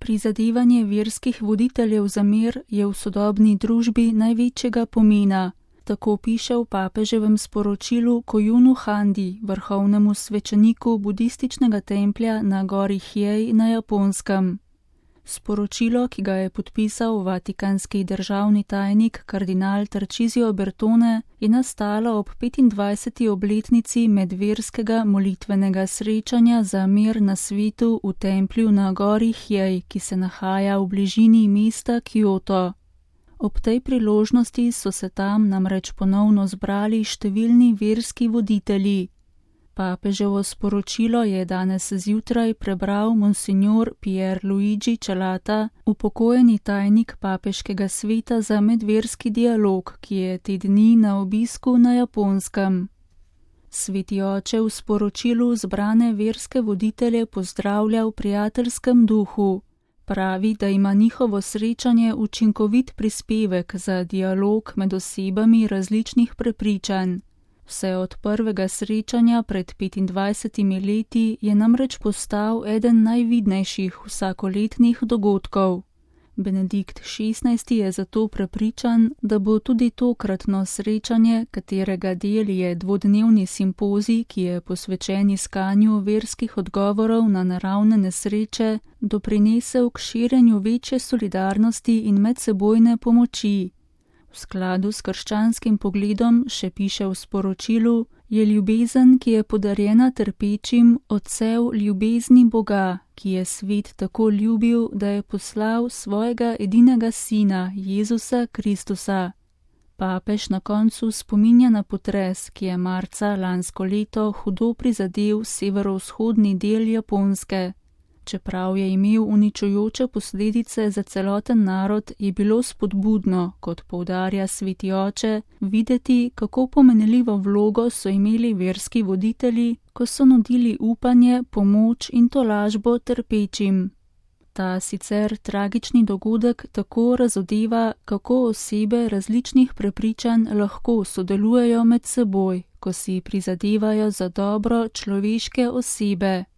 Prizadevanje verskih voditeljev za mir je v sodobni družbi največjega pomena, tako piše v papeževem sporočilu Kojunu Handi, vrhovnemu svečeniku budističnega templja na gori Hjej na Japonskem. Sporočilo, ki ga je podpisal vatikanski državni tajnik kardinal Tarcisio Bertone, je nastalo ob 25. obletnici medverskega molitvenega srečanja za mir na svetu v templju na gori Hjej, ki se nahaja v bližini mesta Kyoto. Ob tej priložnosti so se tam namreč ponovno zbrali številni verski voditelji. Papeževo sporočilo je danes zjutraj prebral monsignor Pier Luigi Celata, upokojeni tajnik papeškega sveta za medverski dialog, ki je te dni na obisku na Japonskem. Sveti oče v sporočilu zbrane verske voditelje pozdravlja v prijateljskem duhu. Pravi, da ima njihovo srečanje učinkovit prispevek za dialog med osebami različnih prepričanj. Vse od prvega srečanja pred 25 leti je namreč postal eden najvidnejših vsakoletnih dogodkov. Benedikt XVI je zato prepričan, da bo tudi tokratno srečanje, katerega del je dvodnevni simpozij, ki je posvečen iskanju verskih odgovorov na naravne nesreče, doprinesel k širjenju večje solidarnosti in medsebojne pomoči. V skladu s krščanskim pogledom, še piše v sporočilu, je ljubezen, ki je podarjena trpečim, odsev ljubezni Boga, ki je svet tako ljubil, da je poslal svojega edinega sina, Jezusa Kristusa. Papež na koncu spominja na potres, ki je marca lansko leto hudo prizadel severovzhodni del Japonske. Čeprav je imel uničujoče posledice za celoten narod, je bilo spodbudno, kot poudarja sveti oče, videti, kako pomenljivo vlogo so imeli verski voditelji, ko so nudili upanje, pomoč in tolažbo trpečim. Ta sicer tragični dogodek tako razodeva, kako osebe različnih prepričanj lahko sodelujejo med seboj, ko si prizadevajo za dobro človeške osebe.